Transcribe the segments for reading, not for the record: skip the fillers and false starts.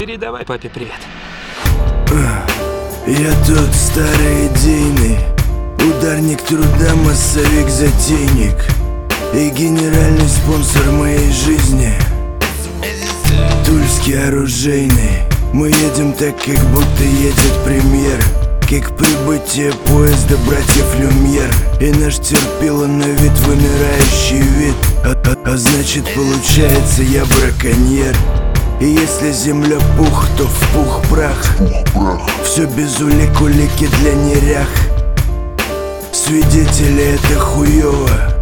Передавай папе привет. Я тот старый идейный ударник труда, массовик-затейник и генеральный спонсор моей жизни Тульский оружейный. Мы едем так, как будто едет премьер, как прибытие поезда братьев Люмьер. И наш терпило на вид вымирающий вид, а значит получается я браконьер. И если земля пух, то в пух прах. Все без улик-улики для нерях. Свидетели это хуёво,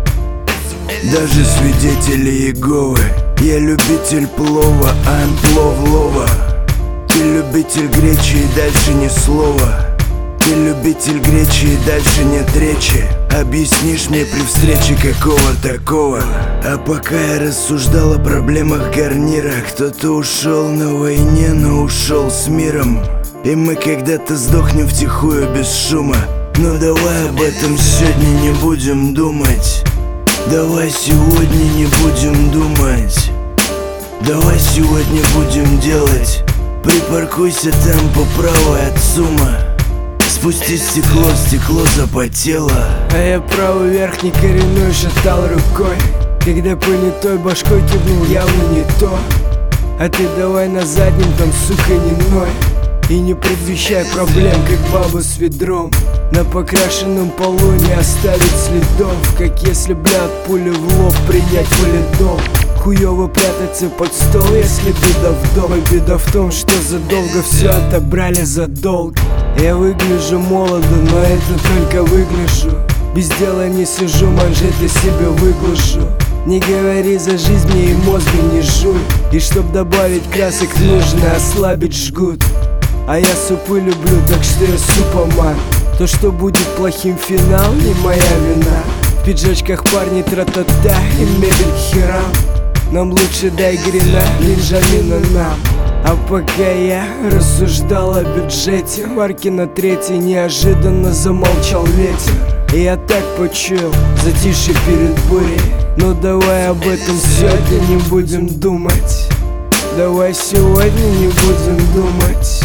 даже свидетели Иеговы. Я любитель плова, плов лова. Ты любитель гречи и дальше ни слова. Ты любитель гречи и дальше нет речи. Объяснишь мне при встрече какого такого? А пока я рассуждал о проблемах гарнира, кто-то ушел на войне, но ушел с миром. И мы когда-то сдохнем втихую без шума. Но давай об этом сегодня не будем думать. Давай сегодня не будем думать. Давай сегодня будем делать. Припаркуйся там по правой от СУМа. Спусти стекло, стекло запотело. А я правый верхний коренной шатал рукой, когда понятой башкой кивнул явно не то. А ты давай на заднем там, сука, не ной. И не предвещай проблем, как баба с ведром. На покрашенном полу не оставить следов, как если, бля, от пули в лоб принять валидол. Хуёво прятаться под стол, если беда в дом. И беда в том, что задолго все отобрали за долг. Я выгляжу молодо, но это только выгляжу. Без дела не сижу, манжеты себе выглажу. Не говори за жизнь мне и мозга не жуй. И чтоб добавить красок, нужно ослабить жгут. А я супы люблю, так что я супоман. То, что будет плохим финал, не моя вина. В пиджачках парни тра-та-та и мебель херам. Нам лучше дай грина, Бенджамина нам. А пока я рассуждал о бюджете, марки на третьей неожиданно замолчал ветер. И я так почуял затишье перед бурей. Но давай об этом сегодня не будем думать. Давай сегодня не будем думать.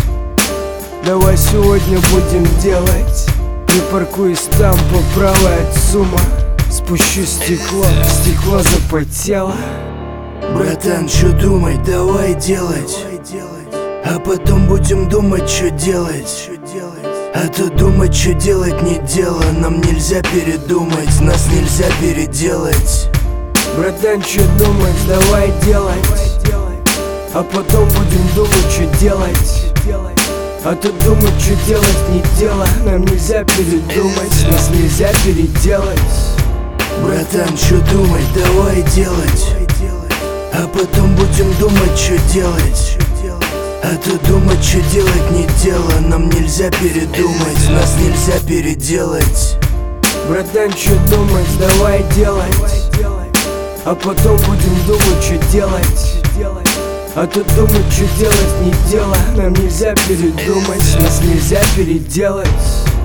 Давай сегодня будем делать. Припаркуюсь там по правой от СУМа. Спущу стекло, стекло запотело. Братан, что думать, давай делать. А потом будем думать, что делать. А то думать, что делать, не дело. Нам нельзя передумать, нас нельзя переделать. Братан, что думать, давай делать. А потом будем думать, что делать. А то думать, что делать, не дело. Нам нельзя передумать, нас нельзя переделать. Братан, что думать, давай делать. А потом будем думать, что делать. А то думать, что делать, не дело. Нам нельзя передумать, нас нельзя переделать. Братан, что думать, давай делать. А потом будем думать, что делать. А то думать, что делать, не дело. Нам нельзя передумать, нас нельзя переделать.